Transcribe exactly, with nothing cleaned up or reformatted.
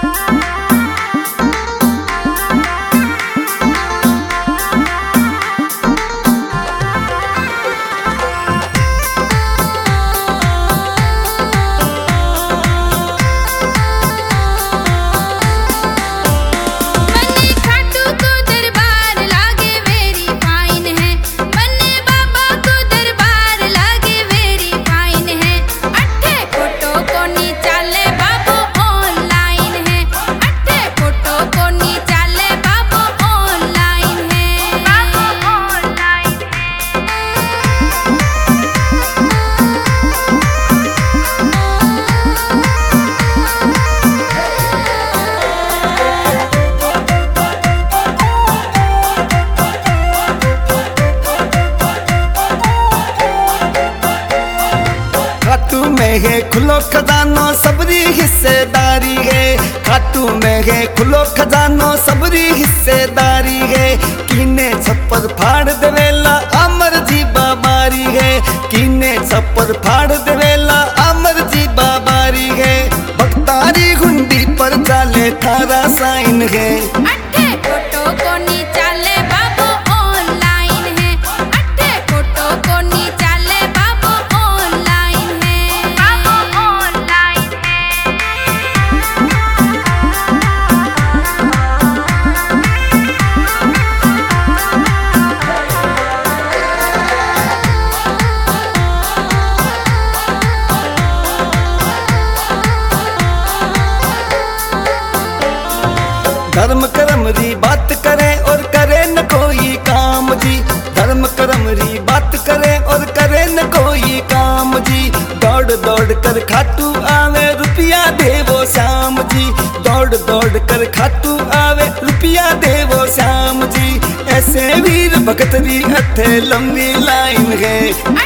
खातू में है खुलो खजानो सबरी हिस्सेदारी है। खातू में है खुलो खजानो सबरी हिस्सेदारी है। कीने छप्पर फाड़ देवेला अमर जी बाबारी है। कीने छप्पर फाड़ देवेला अमर जी बाबारी है। भक्तारी गुंडी पर चाले थारा साइन है। अट्ठे फोटो को नी चाले बाबू ऑनलाइन है। अट्ठे फोटो को नी चाले बाबू ऑनलाइन है। बाबू ऑनलाइन धर्म कर्म री बात करे और करे न कोई काम जी। धर्म कर्म री बात करे और करे न कोई काम जी। दौड़ दौड़ कर खातू आवे रुपया देवो श्याम जी। दौड़ दौड़ कर खातू आवे रुपया देवो श्याम जी। ऐसे वीर भगत री हथे लंबी लाइन है।